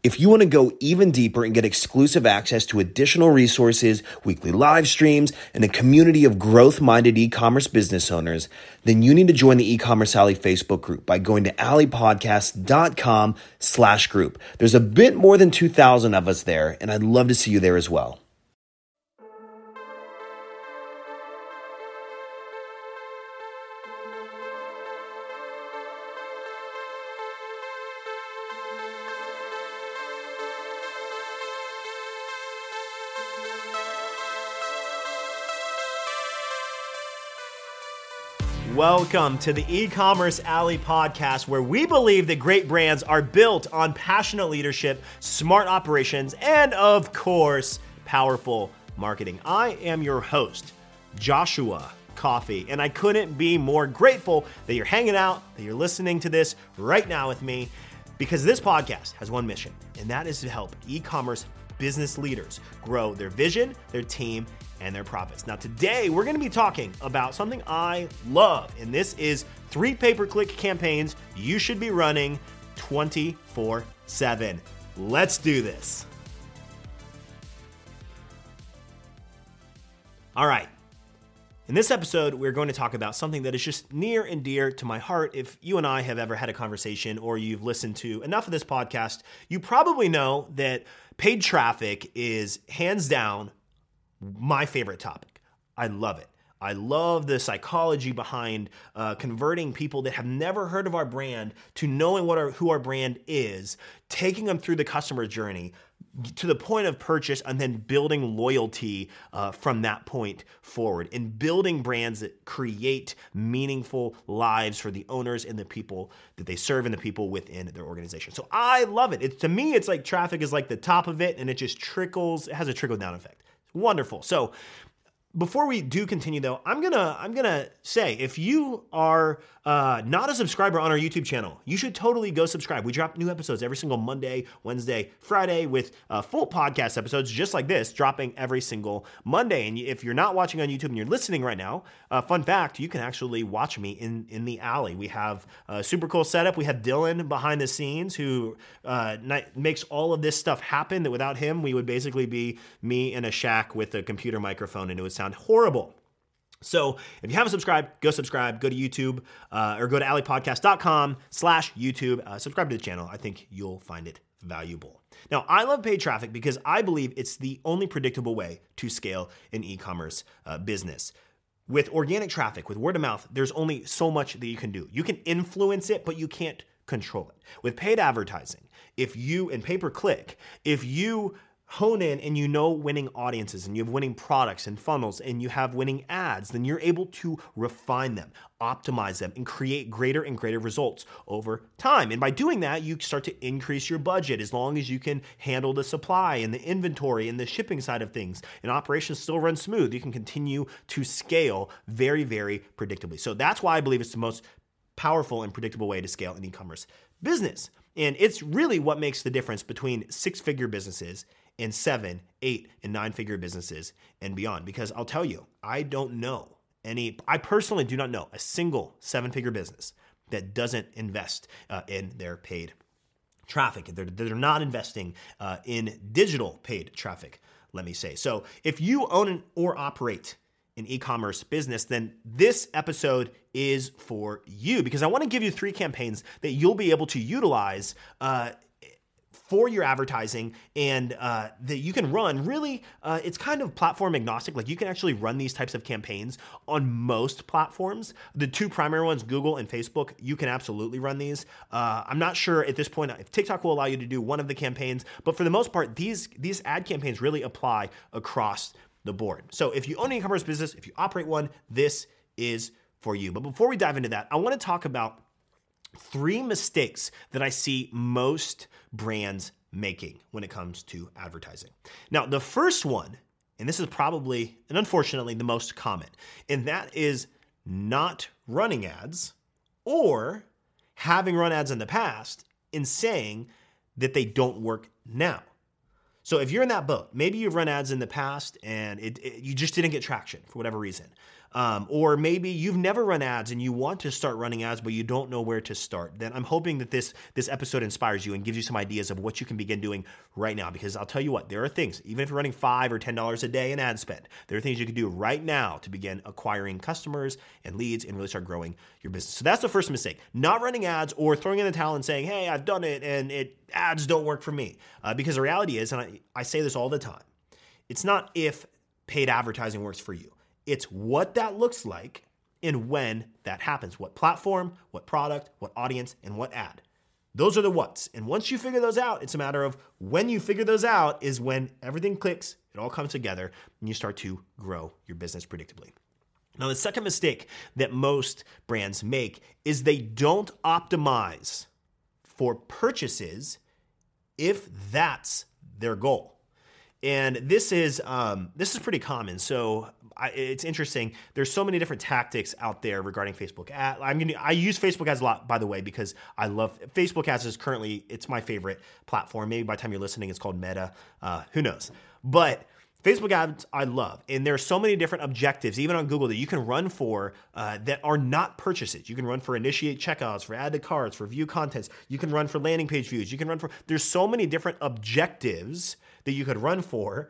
If you want to go even deeper and get exclusive access to additional resources, weekly live streams, and a community of growth-minded e-commerce business owners, then you need to join the E-Commerce Alley Facebook group by going to alleypodcast.com/group. There's a bit more than 2,000 of us there, and I'd love to see you there as well. Welcome to the E-Commerce Alley podcast, where we believe that great brands are built on passionate leadership, smart operations, and of course, powerful marketing. I am your host, Joshua Coffey, and I couldn't be more grateful that you're hanging out, that you're listening to this right now with me, because this podcast has one mission, and that is to help e-commerce business leaders grow their vision, their team, and their profits. Now today, we're gonna be talking about something I love, and this is 3 pay-per-click campaigns you should be running 24/7. Let's do this. All right. In this episode, we're going to talk about something that is just near and dear to my heart. If you and I have ever had a conversation or you've listened to enough of this podcast, you probably know that paid traffic is hands down my favorite topic. I love it. I love the psychology behind converting people that have never heard of our brand to knowing who our brand is, taking them through the customer journey to the point of purchase, and then building loyalty from that point forward, and building brands that create meaningful lives for the owners and the people that they serve and the people within their organization. So I love it. To me, it's like traffic is like the top of it, and it just trickles. It has a trickle-down effect. Wonderful. So before we do continue though, I'm gonna say, if you are not a subscriber on our YouTube channel, you should totally go subscribe. We drop new episodes every single Monday, Wednesday, Friday, with full podcast episodes just like this, dropping every single Monday. And if you're not watching on YouTube and you're listening right now, fun fact, you can actually watch me in the alley. We have a super cool setup. We have Dylan behind the scenes who makes all of this stuff happen, that without him, we would basically be me in a shack with a computer microphone, and it would sound horrible. So if you haven't subscribed, go subscribe, go to YouTube or go to alleypodcast.com/YouTube. Subscribe to the channel. I think you'll find it valuable. Now, I love paid traffic because I believe it's the only predictable way to scale an e-commerce business. With organic traffic, with word of mouth, there's only so much that you can do. You can influence it, but you can't control it. With paid advertising, and pay-per-click, if you hone in and you know winning audiences, and you have winning products and funnels, and you have winning ads, then you're able to refine them, optimize them, and create greater and greater results over time. And by doing that, you start to increase your budget as long as you can handle the supply and the inventory and the shipping side of things, and operations still run smooth. You can continue to scale very, very predictably. So that's why I believe it's the most powerful and predictable way to scale an e-commerce business. And it's really what makes the difference between 6-figure businesses and 7, 8, and 9-figure businesses and beyond. Because I'll tell you, I personally do not know a single 7-figure business that doesn't invest in their paid traffic. They're not investing in digital paid traffic, let me say. So if you own or operate an e-commerce business, then this episode is for you, because I want to give you 3 campaigns that you'll be able to utilize for your advertising, and that you can run. Really, it's kind of platform agnostic. Like, you can actually run these types of campaigns on most platforms. The 2 primary ones, Google and Facebook, you can absolutely run these. I'm not sure at this point if TikTok will allow you to do one of the campaigns, but for the most part, these ad campaigns really apply across the board. So if you own an e-commerce business, if you operate one, this is for you. But before we dive into that, I want to talk about 3 mistakes that I see most brands making when it comes to advertising. Now, the first one, and this is probably and unfortunately the most common, and that is not running ads, or having run ads in the past and saying that they don't work now. So if you're in that boat, maybe you've run ads in the past and you just didn't get traction for whatever reason. Or maybe you've never run ads and you want to start running ads, but you don't know where to start. Then I'm hoping that this episode inspires you and gives you some ideas of what you can begin doing right now. Because I'll tell you what, there are things, even if you're running $5 or $10 a day in ad spend, there are things you can do right now to begin acquiring customers and leads and really start growing your business. So that's the first mistake, not running ads or throwing in the towel and saying, hey, I've done it and ads don't work for me. Because the reality is, and I say this all the time, it's not if paid advertising works for you. It's what that looks like and when that happens. What platform, what product, what audience, and what ad. Those are the what's. And once you figure those out, it's a matter of when you figure those out is when everything clicks, it all comes together, and you start to grow your business predictably. Now, the second mistake that most brands make is they don't optimize for purchases if that's their goal. And this is pretty common. So it's interesting. There's so many different tactics out there regarding Facebook ads. I use Facebook ads a lot, by the way, because I love Facebook ads. It's my favorite platform. Maybe by the time you're listening, it's called Meta. Who knows? But Facebook ads I love. And there are so many different objectives, even on Google, that you can run for that are not purchases. You can run for initiate checkouts, for add to carts, for view contents. You can run for landing page views. There's so many different objectives that you could run for.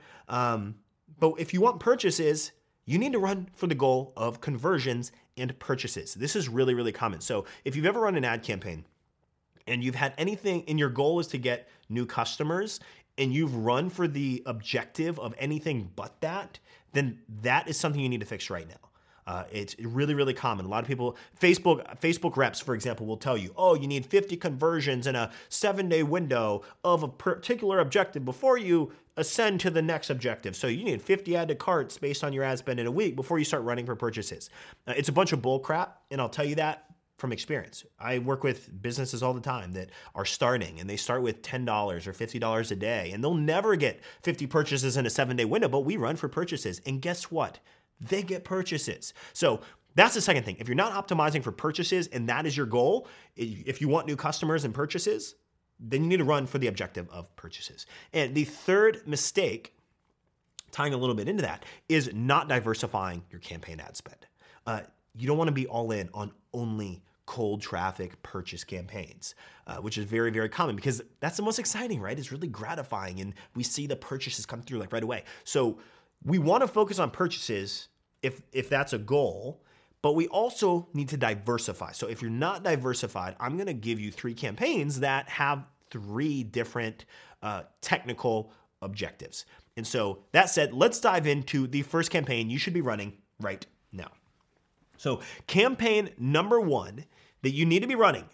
But if you want purchases, you need to run for the goal of conversions and purchases. This is really, really common. So if you've ever run an ad campaign and you've had anything and your goal is to get new customers and you've run for the objective of anything but that, then that is something you need to fix right now. It's really, really common. A lot of people, Facebook reps, for example, will tell you, oh, you need 50 conversions in a 7-day window of a particular objective before you ascend to the next objective. So you need 50 add to carts based on your ad spend in a week before you start running for purchases. It's a bunch of bull crap, and I'll tell you that from experience. I work with businesses all the time that are starting, and they start with $10 or $50 a day, and they'll never get 50 purchases in a 7-day window, but we run for purchases. And guess what? They get purchases. So that's the second thing. If you're not optimizing for purchases and that is your goal, if you want new customers and purchases, then you need to run for the objective of purchases. And the third mistake, tying a little bit into that, is not diversifying your campaign ad spend. You don't want to be all in on only cold traffic purchase campaigns, which is very, very common because that's the most exciting, right? It's really gratifying and we see the purchases come through like right away. So we want to focus on purchases if that's a goal, but we also need to diversify. So if you're not diversified, I'm going to give you 3 campaigns that have 3 different technical objectives. And so that said, let's dive into the first campaign you should be running right now. So campaign number 1 that you need to be running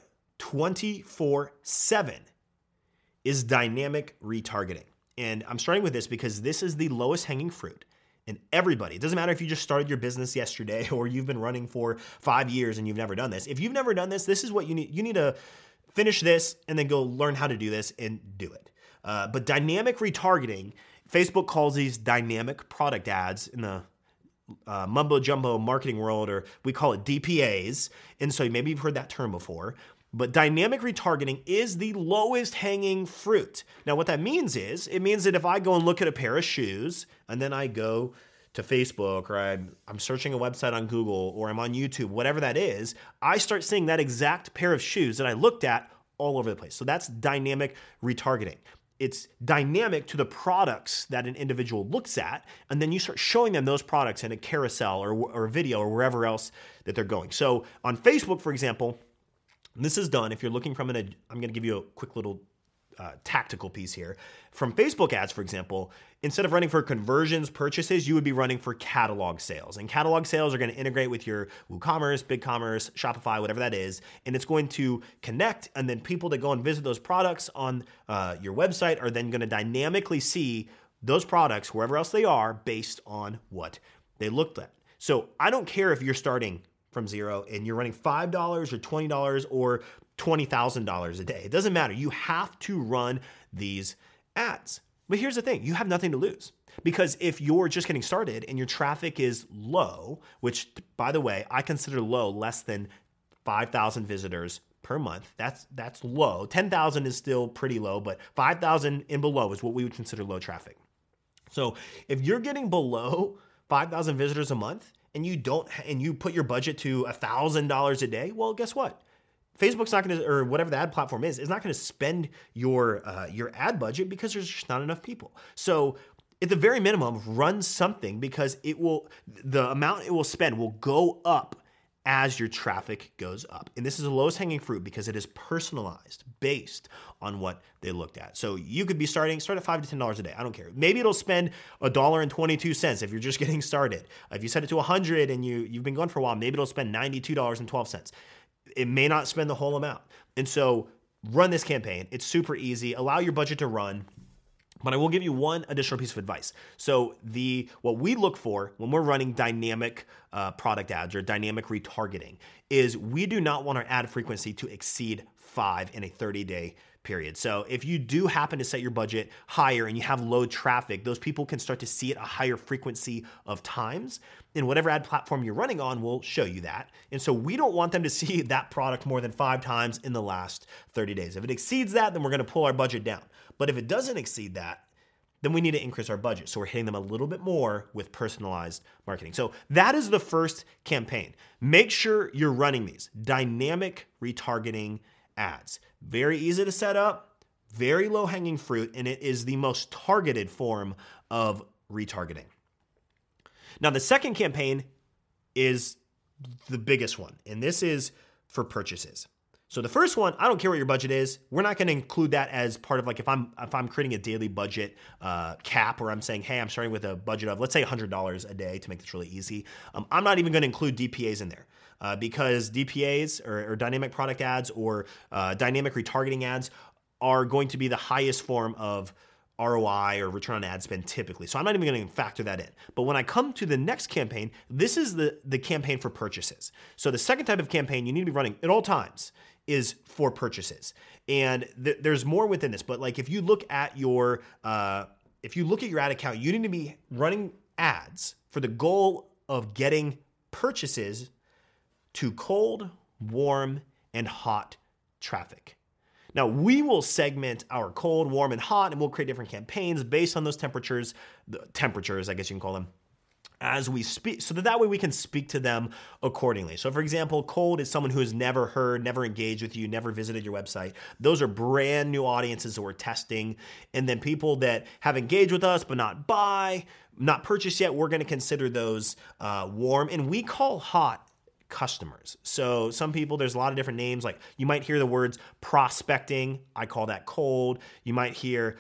24/7 is dynamic retargeting. And I'm starting with this because this is the lowest hanging fruit. And everybody, it doesn't matter if you just started your business yesterday or you've been running for 5 years and you've never done this. If you've never done this, this is what you need. You need to finish this and then go learn how to do this and do it. But dynamic retargeting, Facebook calls these dynamic product ads in the mumbo jumbo marketing world, or we call it DPAs. And so maybe you've heard that term before. But dynamic retargeting is the lowest hanging fruit. Now, what that means is, it means that if I go and look at a pair of shoes, and then I go to Facebook, or I'm searching a website on Google, or I'm on YouTube, whatever that is, I start seeing that exact pair of shoes that I looked at all over the place. So that's dynamic retargeting. It's dynamic to the products that an individual looks at, and then you start showing them those products in a carousel or a video or wherever else that they're going. So on Facebook, for example, this is done if you're looking I'm going to give you a quick little tactical piece here. From Facebook ads, for example, instead of running for conversions, purchases, you would be running for catalog sales. And catalog sales are going to integrate with your WooCommerce, BigCommerce, Shopify, whatever that is. And it's going to connect. And then people that go and visit those products on your website are then going to dynamically see those products wherever else they are based on what they looked at. So I don't care if you're starting from zero and you're running $5 or $20 or $20,000 a day. It doesn't matter. You have to run these ads. But here's the thing. You have nothing to lose. Because if you're just getting started and your traffic is low, which, by the way, I consider low less than 5,000 visitors per month. That's low. 10,000 is still pretty low, but 5,000 and below is what we would consider low traffic. So if you're getting below 5,000 visitors a month, and you put your budget to $1,000 a day, well, guess what? Facebook's not going to, or whatever the ad platform is not going to spend your ad budget because there's just not enough people. So at the very minimum, run something because the amount it will spend will go up as your traffic goes up. And this is the lowest hanging fruit because it is personalized based on what they looked at. So you could start at $5 to $10 a day. I don't care. Maybe it'll spend $1.22 if you're just getting started. If you set it to 100 and you've been going for a while, maybe it'll spend $92.12. It may not spend the whole amount. And so run this campaign. It's super easy. Allow your budget to run. But I will give you one additional piece of advice. So what we look for when we're running dynamic product ads or dynamic retargeting is we do not want our ad frequency to exceed 5 in a 30-day period. So if you do happen to set your budget higher and you have low traffic, those people can start to see it a higher frequency of times. And whatever ad platform you're running on will show you that. And so we don't want them to see that product more than 5 times in the last 30 days. If it exceeds that, then we're going to pull our budget down. But if it doesn't exceed that, then we need to increase our budget. So we're hitting them a little bit more with personalized marketing. So that is the first campaign. Make sure you're running these dynamic retargeting ads. Very easy to set up, very low hanging fruit, and it is the most targeted form of retargeting. Now, the second campaign is the biggest one, and this is for purchases. So the first one, I don't care what your budget is. We're not going to include that as part of like if I'm creating a daily budget cap, or I'm saying, hey, I'm starting with a budget of let's say $100 a day to make this really easy. I'm not even going to include DPAs in there because DPAs or dynamic product ads or dynamic retargeting ads are going to be the highest form of ROI or return on ad spend typically. So I'm not even going to factor that in. But when I come to the next campaign, this is the campaign for purchases. So the second type of campaign you need to be running at all times is for purchases. And there's more within this, but like if you look at your ad account, you need to be running ads for the goal of getting purchases to cold, warm, and hot traffic. Now, we will segment our cold, warm, and hot, and we'll create different campaigns based on those temperatures, I guess you can call them, as we speak, so that way we can speak to them accordingly. So for example, cold is someone who has never heard, never engaged with you, never visited your website. Those are brand new audiences that we're testing. And then people that have engaged with us but not purchased yet, we're going to consider those warm. And we call hot customers. So some people, there's a lot of different names. Like you might hear the words prospecting. I call that cold. You might hear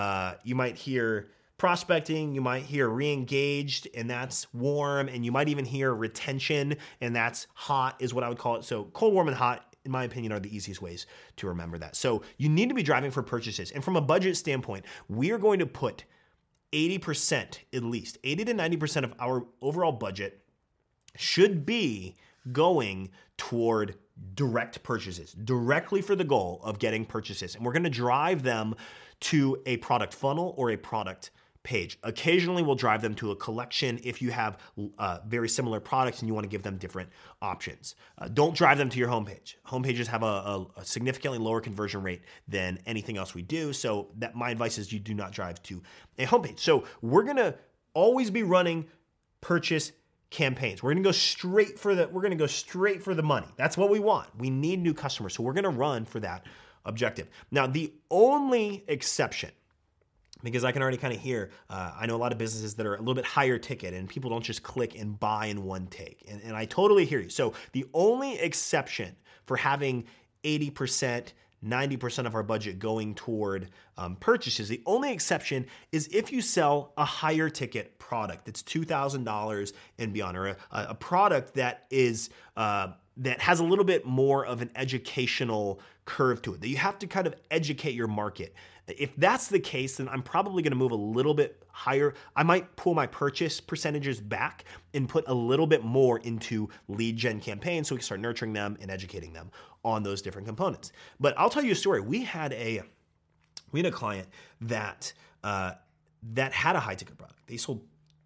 prospecting, you might hear re-engaged, and that's warm, and you might even hear retention, and that's hot is what I would call it. So cold, warm, and hot, in my opinion, are the easiest ways to remember that. So you need to be driving for purchases. And from a budget standpoint, we are going to put 80%, at least 80 to 90% of our overall budget should be going toward direct purchases, directly for the goal of getting purchases. And we're going to drive them to a product funnel or a product page. Occasionally, we'll drive them to a collection if you have very similar products and you want to give them different options. Don't drive them to your homepage. Homepages have a significantly lower conversion rate than anything else we do. So my advice is you do not drive to a homepage. So we're going to always be running purchase campaigns. We're going to go straight for the money. That's what we want. We need new customers. So we're going to run for that objective. Now, the only exception, because I can already kind of hear, I know a lot of businesses that are a little bit higher ticket and people don't just click and buy in one take. And I totally hear you. So the only exception for having 80%, 90% of our budget going toward purchases, the only exception is if you sell a higher ticket product that's $2,000 and beyond, or a product that is that has a little bit more of an educational curve to it, that you have to kind of educate your market. If that's the case, then I'm probably going to move a little bit higher. I might pull my purchase percentages back and put a little bit more into lead gen campaigns so we can start nurturing them and educating them on those different components. But I'll tell you a story. We had a client that had a high ticket product. They sold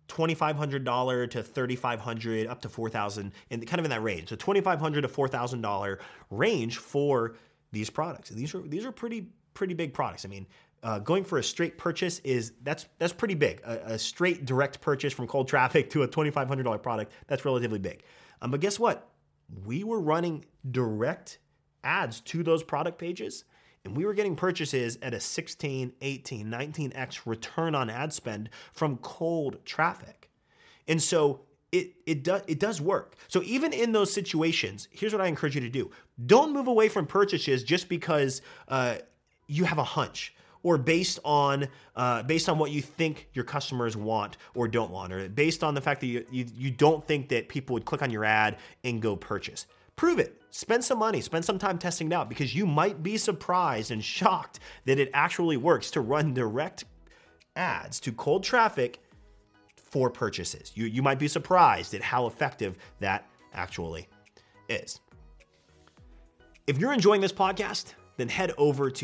$2,500 to $3,500 up to $4,000, and kind of in that range. So $2,500 to $4,000 range for these products. And these are pretty big products. I mean, going for a straight purchase that's pretty big. A straight direct purchase from cold traffic to a $2,500 product, that's relatively big. But guess what? We were running direct ads to those product pages, and we were getting purchases at a 16, 18, 19x return on ad spend from cold traffic. And so it does work. So even in those situations, here's what I encourage you to do. Don't move away from purchases just because you have a hunch, or based on what you think your customers want or don't want, or based on the fact that you don't think that people would click on your ad and go purchase. Prove it. Spend some money. Spend some time testing it out, because you might be surprised and shocked that it actually works to run direct ads to cold traffic for purchases. You might be surprised at how effective that actually is. If you're enjoying this podcast, then head over to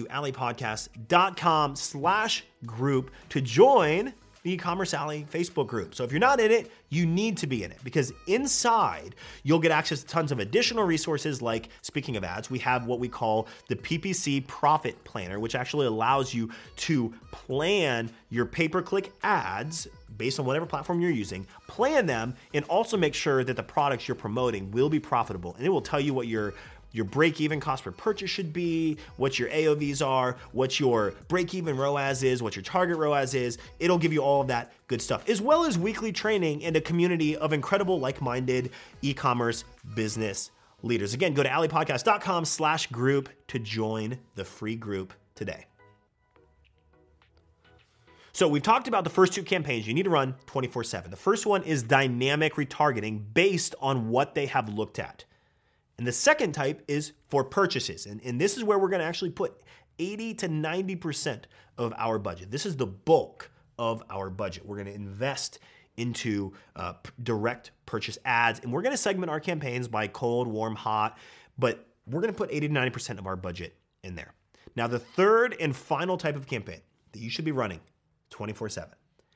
alleypodcast.com/group to join the E-Commerce Alley Facebook group. So if you're not in it, you need to be in it, because inside you'll get access to tons of additional resources. Like, speaking of ads, we have what we call the PPC Profit Planner, which actually allows you to plan your pay-per-click ads based on whatever platform you're using, plan them, and also make sure that the products you're promoting will be profitable. And it will tell you what your break-even cost per purchase should be, what your AOVs are, what your break-even ROAS is, what your target ROAS is. It'll give you all of that good stuff, as well as weekly training and a community of incredible like-minded e-commerce business leaders. Again, go to alleypodcast.com/group to join the free group today. So we've talked about the first two campaigns you need to run 24/7. The first one is dynamic retargeting based on what they have looked at. And the second type is for purchases. And this is where we're going to actually put 80 to 90% of our budget. This is the bulk of our budget. We're going to invest into direct purchase ads, and we're going to segment our campaigns by cold, warm, hot, but we're going to put 80 to 90% of our budget in there. Now, the third and final type of campaign that you should be running 24/7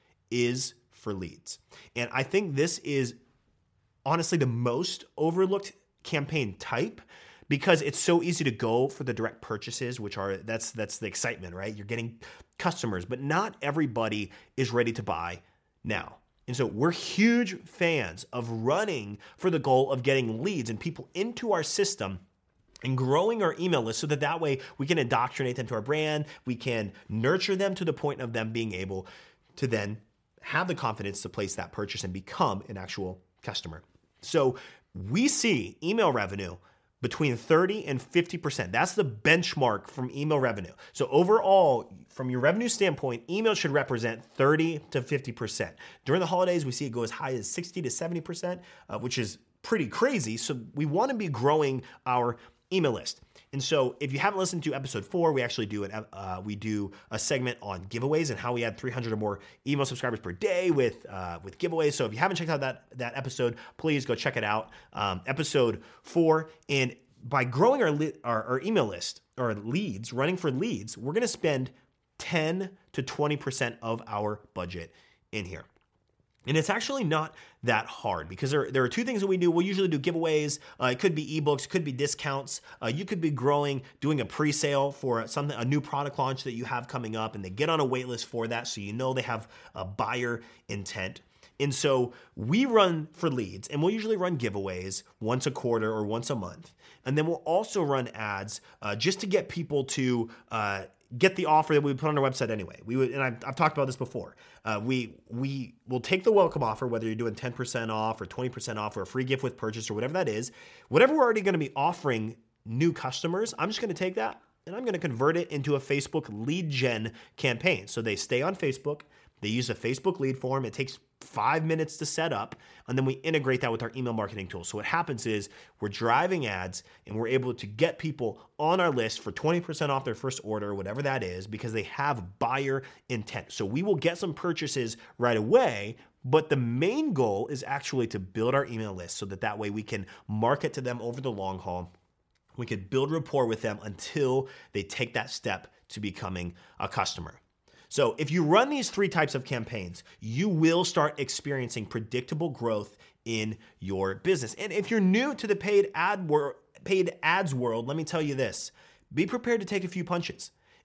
is for leads. And I think this is honestly the most overlooked campaign type, because it's so easy to go for the direct purchases, which are that's the excitement, right? You're getting customers, but not everybody is ready to buy now. And so we're huge fans of running for the goal of getting leads and people into our system and growing our email list, so that way we can indoctrinate them to our brand. We can nurture them to the point of them being able to then have the confidence to place that purchase and become an actual customer. So we see email revenue between 30 and 50%. That's the benchmark from email revenue. So overall, from your revenue standpoint, email should represent 30 to 50%. During the holidays, we see it go as high as 60 to 70%, which is pretty crazy. So we want to be growing our email list. And so if you haven't listened to episode 4, we actually do a segment on giveaways and how we add 300 or more email subscribers per day with giveaways. So if you haven't checked out that episode, please go check it out. Episode 4. And by growing our email list, or leads, running for leads, we're going to spend 10 to 20% of our budget in here. And it's actually not that hard, because there are two things that we do. We'll usually do giveaways. It could be ebooks, could be discounts. You could be doing a pre-sale for a new product launch that you have coming up, and they get on a wait list for that, so you know they have a buyer intent. And so we run for leads, and we'll usually run giveaways once a quarter or once a month. And then we'll also run ads just to get people to get the offer that we put on our website anyway. I've talked about this before. We will take the welcome offer, whether you're doing 10% off or 20% off or a free gift with purchase or whatever that is. Whatever we're already going to be offering new customers, I'm just going to take that and I'm going to convert it into a Facebook lead gen campaign. So they stay on Facebook. They use a Facebook lead form. It takes 5 minutes to set up, and then we integrate that with our email marketing tool. So what happens is we're driving ads, and we're able to get people on our list for 20% off their first order, whatever that is, because they have buyer intent. So we will get some purchases right away, but the main goal is actually to build our email list so that way we can market to them over the long haul. We can build rapport with them until they take that step to becoming a customer. So if you run these 3 types of campaigns, you will start experiencing predictable growth in your business. And if you're new to the paid ads world, let me tell you this. Be prepared to take a few punches.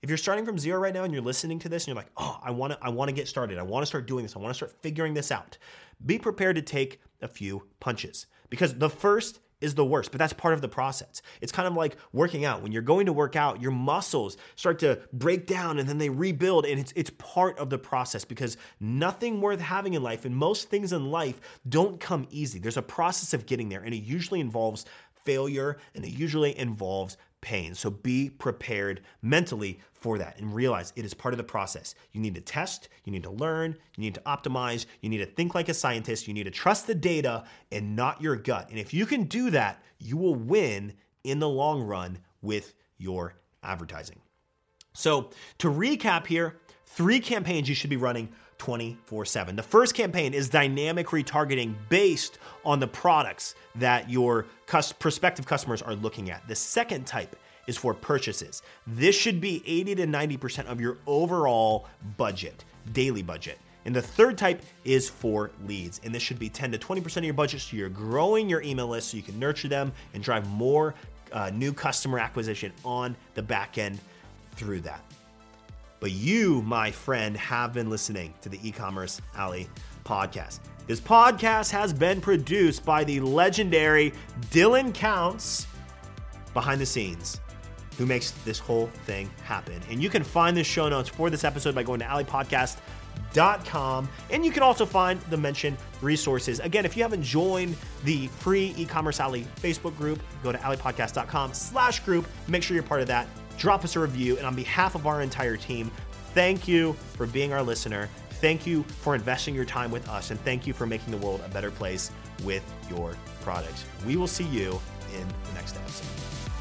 If you're starting from zero right now and you're listening to this and you're like, oh, I want to get started. I want to start doing this. I want to start figuring this out. Be prepared to take a few punches, because the first is the worst, but that's part of the process. It's kind of like working out. When you're going to work out, your muscles start to break down and then they rebuild, and it's part of the process, because nothing worth having in life and most things in life don't come easy. There's a process of getting there, and it usually involves failure and it usually involves pain. So be prepared mentally for that and realize it is part of the process. You need to test, you need to learn, you need to optimize, you need to think like a scientist, you need to trust the data and not your gut. And if you can do that, you will win in the long run with your advertising. So to recap here, 3 campaigns you should be running 24/7. The first campaign is dynamic retargeting based on the products that your prospective customers are looking at. The second type is for purchases. This should be 80 to 90% of your overall budget, daily budget. And the third type is for leads. And this should be 10 to 20% of your budget, so you're growing your email list so you can nurture them and drive more new customer acquisition on the back end through that. But you, my friend, have been listening to the E-Commerce Alley podcast. This podcast has been produced by the legendary Dylan Counts behind the scenes, who makes this whole thing happen. And you can find the show notes for this episode by going to alleypodcast.com. And you can also find the mentioned resources. Again, if you haven't joined the free E-Commerce Alley Facebook group, go to alleypodcast.com/group. Make sure you're part of that. Drop us a review. And on behalf of our entire team, thank you for being our listener. Thank you for investing your time with us. And thank you for making the world a better place with your products. We will see you in the next episode.